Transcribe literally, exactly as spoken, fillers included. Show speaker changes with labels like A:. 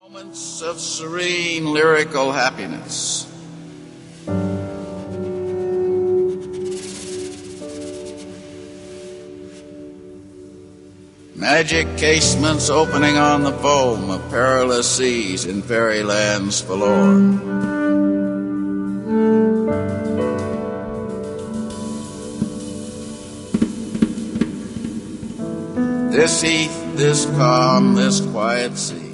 A: Moments of serene lyrical happiness. Magic casements opening on the foam of perilous seas in fairylands forlorn. This heath, this calm, this quiet sea,